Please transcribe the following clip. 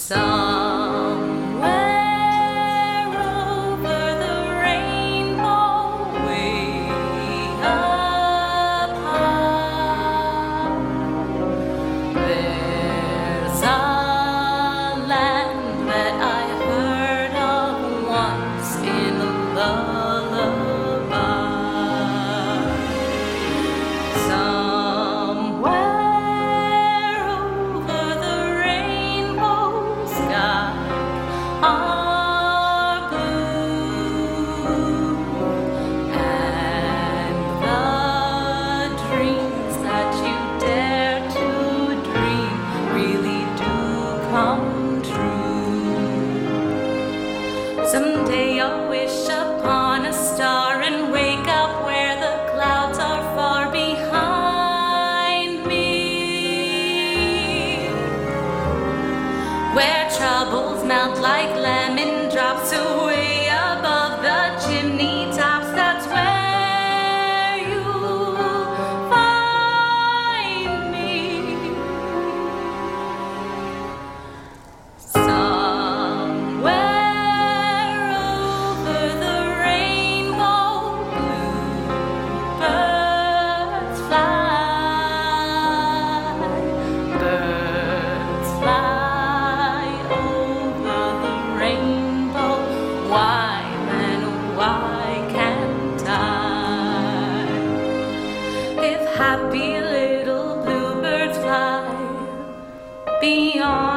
Somewhere over the rainbow, way up high, there's a land that I heard of once in a lullaby. Somewhere over the rainbow sky are blue, and the dreams that you dare to dream really do come true. Someday I'll wish upon a star and wake up where the clouds are far behind me, where troubles melt like lemon drops away above the chimney tops. That's where you'll find me. Somewhere over the rainbow, bluebirds fly. Birds fly over the rainbow. Why, then, why can't I? If happy little bluebirds fly beyond